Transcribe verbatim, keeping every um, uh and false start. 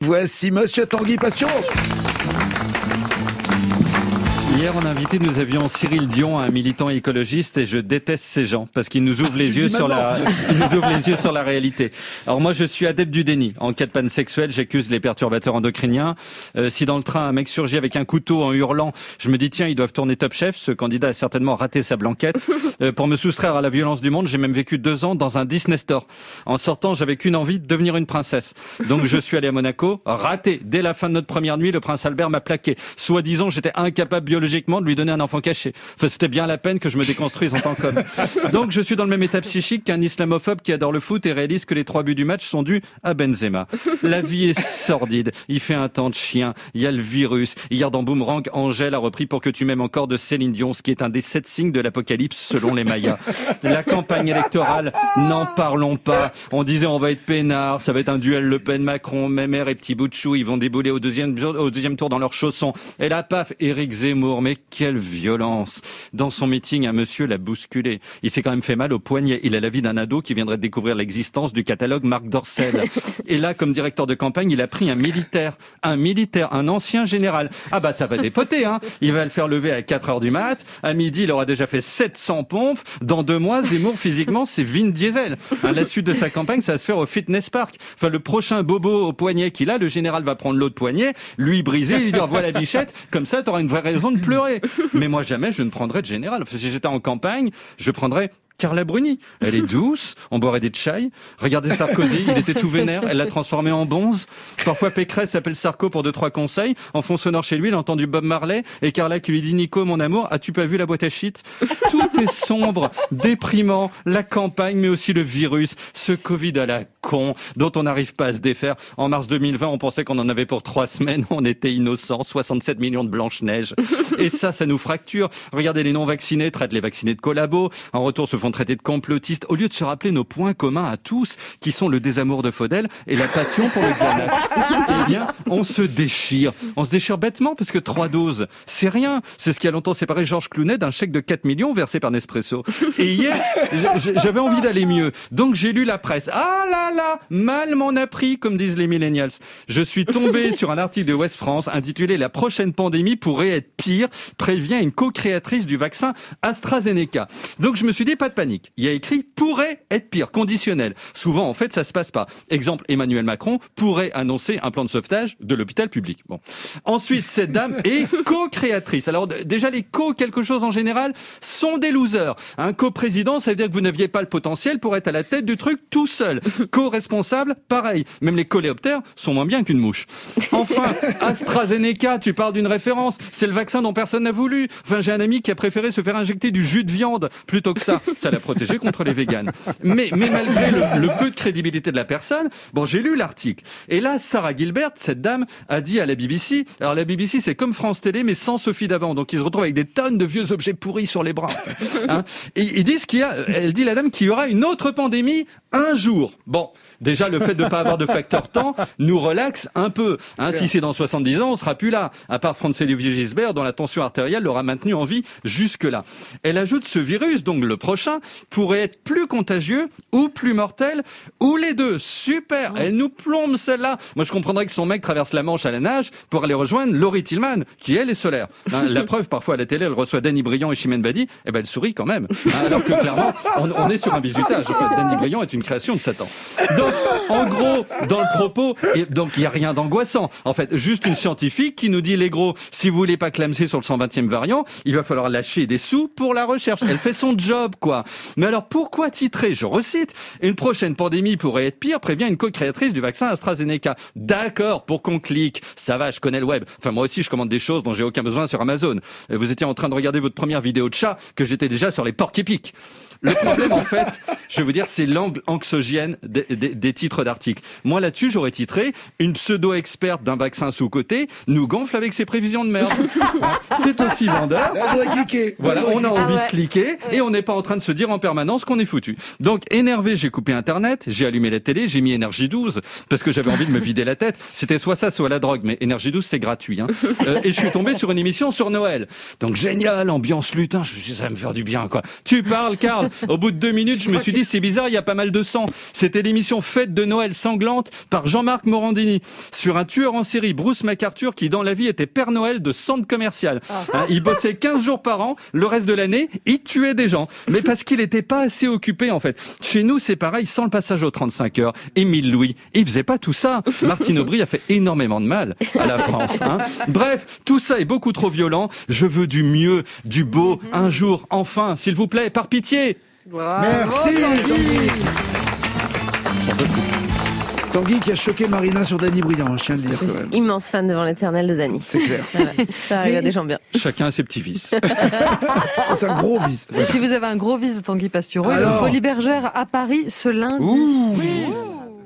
Voici Monsieur Tanguy Passion. Hier, en invité, nous avions Cyril Dion, un militant écologiste, et je déteste ces gens parce qu'ils nous ouvrent les yeux sur la, ils nous ouvrent les yeux sur la réalité. Alors moi, je suis adepte du déni. En cas de panne sexuelle, j'accuse les perturbateurs endocriniens. Euh, si dans le train un mec surgit avec un couteau en hurlant, je me dis tiens, ils doivent tourner Top Chef. Ce candidat a certainement raté sa blanquette. Euh, pour me soustraire à la violence du monde, j'ai même vécu deux ans dans un Disney Store. En sortant, j'avais qu'une envie, de devenir une princesse. Donc je suis allé à Monaco, raté. Dès la fin de notre première nuit, le prince Albert m'a plaqué. Soi-disant, j'étais incapable biologiquement de lui donner un enfant caché. Enfin, c'était bien la peine que je me déconstruise en tant qu'homme. Donc, je suis dans le même état psychique qu'un islamophobe qui adore le foot et réalise que les trois buts du match sont dus à Benzema. La vie est sordide. Il fait un temps de chien. Il y a le virus. Hier, dans Boomerang, Angèle a repris Pour que tu m'aimes encore de Céline Dion, ce qui est un des sept signes de l'apocalypse selon les Mayas. La campagne électorale, n'en parlons pas. On disait on va être peinard, ça va être un duel Le Pen-Macron, Mémère et Petit Bout de Chou, ils vont débouler au deuxième, au deuxième tour dans leurs chaussons. Et là, paf, Éric Zemmour. Mais quelle violence! Dans son meeting, un monsieur l'a bousculé. Il s'est quand même fait mal au poignet. Il a la vie d'un ado qui viendrait de découvrir l'existence du catalogue Marc Dorcel. Et là, comme directeur de campagne, il a pris un militaire. Un militaire, un ancien général. Ah bah ça va dépoter, hein! Il va le faire lever à quatre heures du mat. À midi, il aura déjà fait sept cents pompes. Dans deux mois, Zemmour, physiquement, c'est Vin Diesel. Hein, la suite de sa campagne, ça va se faire au fitness park. Enfin, le prochain bobo au poignet qu'il a, le général va prendre l'autre poignet, lui briser, lui dire voilà bichette, comme ça, t'auras une vraie raison de pleurer. Mais moi, jamais je ne prendrais de général. Enfin, si j'étais en campagne, je prendrais Carla Bruni. Elle est douce, on boirait des tchaïs. Regardez Sarkozy, il était tout vénère, elle l'a transformé en bonze. Parfois Pécresse appelle Sarko pour deux, trois conseils. En fond sonore chez lui, il a entendu Bob Marley et Carla qui lui dit Nico, mon amour, as-tu pas vu la boîte à shit? Tout est sombre, déprimant, la campagne, mais aussi le virus, ce Covid à la con, dont on n'arrive pas à se défaire. En mars deux mille vingt, on pensait qu'on en avait pour trois semaines, on était innocents, soixante-sept millions de Blanche-Neige. Et ça, ça nous fracture. Regardez, les non-vaccinés traitent les vaccinés de collabos, en retour se font traiter de complotistes, au lieu de se rappeler nos points communs à tous, qui sont le désamour de Faudel et la passion pour le Xanax. Eh bien, on se déchire. On se déchire bêtement, parce que trois doses, c'est rien. C'est ce qui a longtemps séparé Georges Clooney d'un chèque de quatre millions versé par Nespresso. Et hier, j'avais envie d'aller mieux. Donc j'ai lu la presse. Ah là là, mal m'en a pris, comme disent les millennials. Je suis tombé sur un article de Ouest France intitulé « La prochaine pandémie pourrait être pire », prévient une co-créatrice du vaccin AstraZeneca. Donc je me suis dit, pas de panique. Il y a écrit « pourrait être pire », conditionnel. Souvent, en fait, ça se passe pas. Exemple, Emmanuel Macron pourrait annoncer un plan de sauvetage de l'hôpital public. Bon. Ensuite, cette dame est co-créatrice. Alors, déjà, les co quelque chose en général sont des losers. Un co-président, ça veut dire que vous n'aviez pas le potentiel pour être à la tête du truc tout seul. Co-responsable, pareil. Même les coléoptères sont moins bien qu'une mouche. Enfin, AstraZeneca, tu parles d'une référence. C'est le vaccin dont personne n'a voulu. Enfin, j'ai un ami qui a préféré se faire injecter du jus de viande plutôt que ça. Ça l'a protégé contre les véganes. Mais, mais malgré le, le peu de crédibilité de la personne, bon, j'ai lu l'article. Et là, Sarah Gilbert, cette dame, a dit à la B B C, alors la B B C, c'est comme France Télé, mais sans Sophie Davant. Donc, ils se retrouvent avec des tonnes de vieux objets pourris sur les bras. Hein, et ils disent qu'il y a, elle dit la dame qu'il y aura une autre pandémie un jour. Bon. Déjà, le fait de ne pas avoir de facteur temps nous relaxe un peu. Hein, si c'est dans soixante-dix ans, on sera plus là. À part Franz-Olivier Gisbert, dont la tension artérielle l'aura maintenu en vie jusque-là. Elle ajoute ce virus, donc le prochain, pourrait être plus contagieux ou plus mortel, ou les deux. Super. Elle nous plombe celle-là. Moi, je comprendrais que son mec traverse la Manche à la nage pour aller rejoindre Laurie Tillman, qui elle est solaire. Hein, la preuve, parfois à la télé, elle reçoit Danny Briand et Chimène Badi. Eh ben, elle sourit quand même. Hein, alors que clairement, on, on est sur un bizutage. En fait, Danny Briand est une création de Satan. Donc, en gros, dans le propos, et donc il n'y a rien d'angoissant. En fait, juste une scientifique qui nous dit, les gros, si vous voulez pas clamser sur le cent vingtième variant, il va falloir lâcher des sous pour la recherche. Elle fait son job, quoi. Mais alors, pourquoi titrer, je recite, une prochaine pandémie pourrait être pire, prévient une co-créatrice du vaccin AstraZeneca. D'accord, pour qu'on clique. Ça va, je connais le web. Enfin, moi aussi, je commande des choses dont j'ai aucun besoin sur Amazon. Vous étiez en train de regarder votre première vidéo de chat, que j'étais déjà sur les porcs épiques. Le problème, en fait, je vais vous dire, c'est l'angle anxiogène des, des, des titres d'articles. Moi, là-dessus, j'aurais titré « Une pseudo-experte d'un vaccin sous-coté nous gonfle avec ses prévisions de merde ». C'est aussi vendeur. Là, j'aurais cliqué. Voilà, on a envie Ah ouais. de cliquer et on n'est pas en train de se dire en permanence qu'on est foutu. Donc, énervé, j'ai coupé Internet, j'ai allumé la télé, j'ai mis Énergie douze parce que j'avais envie de me vider la tête. C'était soit ça, soit la drogue, mais Énergie douze, c'est gratuit. Hein. Euh, et je suis tombé sur une émission sur Noël. Donc, génial, ambiance lutin. Je me suis dit, ça va me faire du bien, quoi. Tu parles, Karl. Au bout de deux minutes, je me suis dit, c'est bizarre, il y a pas mal de sang. C'était l'émission Fête de Noël sanglante par Jean-Marc Morandini sur un tueur en série, Bruce McArthur, qui dans la vie était Père Noël de centre commercial. Hein, il bossait quinze jours par an, le reste de l'année, il tuait des gens. Mais parce qu'il était pas assez occupé, en fait. Chez nous, c'est pareil, sans le passage aux trente-cinq heures. Émile Louis, il faisait pas tout ça. Martine Aubry a fait énormément de mal à la France. Hein. Bref, tout ça est beaucoup trop violent. Je veux du mieux, du beau, un jour, enfin, s'il vous plaît, par pitié. Wow. Merci, Tanguy. Tanguy qui a choqué Marina sur Dany Briand, je tiens à le dire quand même. Immense fan devant l'éternel de Dany. C'est clair. Voilà. Ça arrive à des gens bien. Chacun a ses petits vices. Ça, c'est un gros vice. Et si vous avez un gros vice de Tanguy Pastureau, Alors... il y a une folie bergère à Paris ce lundi. Ouh. Oui.